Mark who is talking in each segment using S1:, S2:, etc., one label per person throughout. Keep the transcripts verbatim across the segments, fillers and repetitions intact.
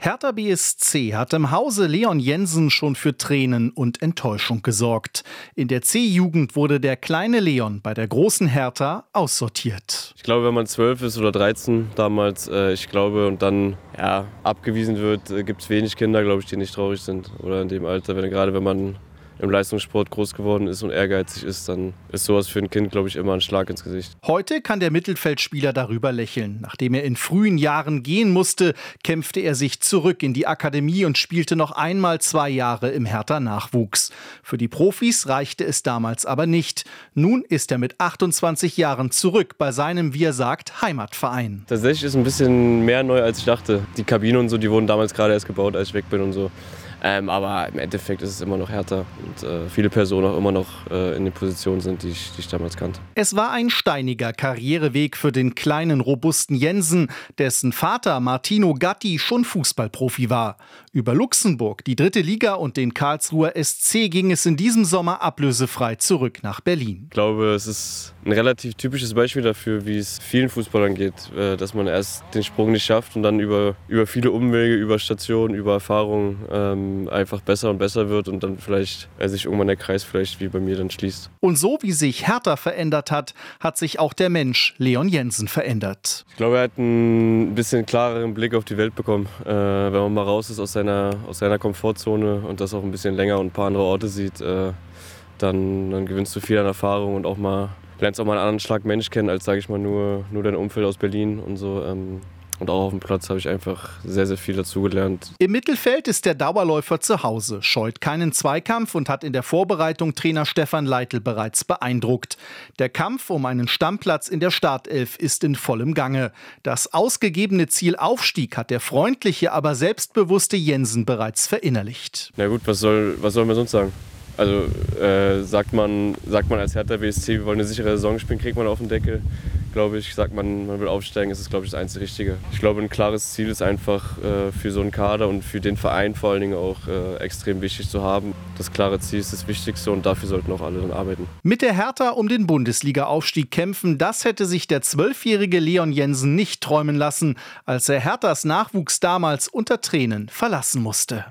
S1: Hertha B S C hat im Hause Leon Jensen schon für Tränen und Enttäuschung gesorgt. In der C-Jugend wurde der kleine Leon bei der großen Hertha aussortiert.
S2: Ich glaube, wenn man zwölf ist oder dreizehn damals, äh, ich glaube, und dann ja, abgewiesen wird, äh, gibt es wenig Kinder, glaube ich, die nicht traurig sind. Oder in dem Alter, wenn, gerade wenn man im Leistungssport groß geworden ist und ehrgeizig ist, dann ist sowas für ein Kind, glaube ich, immer ein Schlag ins Gesicht.
S1: Heute kann der Mittelfeldspieler darüber lächeln. Nachdem er in frühen Jahren gehen musste, kämpfte er sich zurück in die Akademie und spielte noch einmal zwei Jahre im Hertha-Nachwuchs. Für die Profis reichte es damals aber nicht. Nun ist er mit achtundzwanzig Jahren zurück bei seinem, wie er sagt, Heimatverein.
S2: Tatsächlich ist ein bisschen mehr neu, als ich dachte. Die Kabine und so, die wurden damals gerade erst gebaut, als ich weg bin und so. Ähm, aber im Endeffekt ist es immer noch Hertha und äh, viele Personen auch immer noch äh, in den Positionen sind, die ich, die ich damals kannte.
S1: Es war ein steiniger Karriereweg für den kleinen, robusten Jensen, dessen Vater Martino Gatti schon Fußballprofi war. Über Luxemburg, die dritte Liga und den Karlsruher S C ging es in diesem Sommer ablösefrei zurück nach Berlin.
S2: Ich glaube, es ist ein relativ typisches Beispiel dafür, wie es vielen Fußballern geht, äh, dass man erst den Sprung nicht schafft und dann über, über viele Umwege, über Stationen, über Erfahrungen ähm, einfach besser und besser wird und dann vielleicht äh, sich irgendwann der Kreis vielleicht wie bei mir dann schließt.
S1: Und so wie sich Hertha verändert hat, hat sich auch der Mensch Leon Jensen verändert.
S2: Ich glaube, er hat einen bisschen klareren Blick auf die Welt bekommen. Äh, wenn man mal raus ist aus seiner, aus seiner Komfortzone und das auch ein bisschen länger und ein paar andere Orte sieht, äh, dann, dann gewinnst du viel an Erfahrung und auch mal, lernst auch mal einen anderen Schlag Mensch kennen, als, sage ich mal, nur, nur dein Umfeld aus Berlin und so. Ähm, Und auch auf dem Platz habe ich einfach sehr, sehr viel dazugelernt.
S1: Im Mittelfeld ist der Dauerläufer zu Hause, scheut keinen Zweikampf und hat in der Vorbereitung Trainer Stefan Leitl bereits beeindruckt. Der Kampf um einen Stammplatz in der Startelf ist in vollem Gange. Das ausgegebene Ziel Aufstieg hat der freundliche, aber selbstbewusste Jensen bereits verinnerlicht.
S2: Na gut, was soll, was soll man sonst sagen? Also äh, sagt man, sagt man als Hertha B S C, wir wollen eine sichere Saison spielen, kriegt man auf den Deckel. Glaube ich, sagt man, man will aufsteigen, ist es, glaube ich, das einzige Richtige. Ich glaube, ein klares Ziel ist einfach äh, für so einen Kader und für den Verein vor allen Dingen auch äh, extrem wichtig zu haben. Das klare Ziel ist das Wichtigste und dafür sollten auch alle dann arbeiten.
S1: Mit der Hertha um den Bundesliga-Aufstieg kämpfen, das hätte sich der zwölfjährige Leon Jensen nicht träumen lassen, als er Herthas Nachwuchs damals unter Tränen verlassen musste.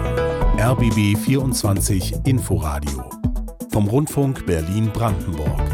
S3: R B B vierundzwanzig Inforadio vom Rundfunk Berlin-Brandenburg.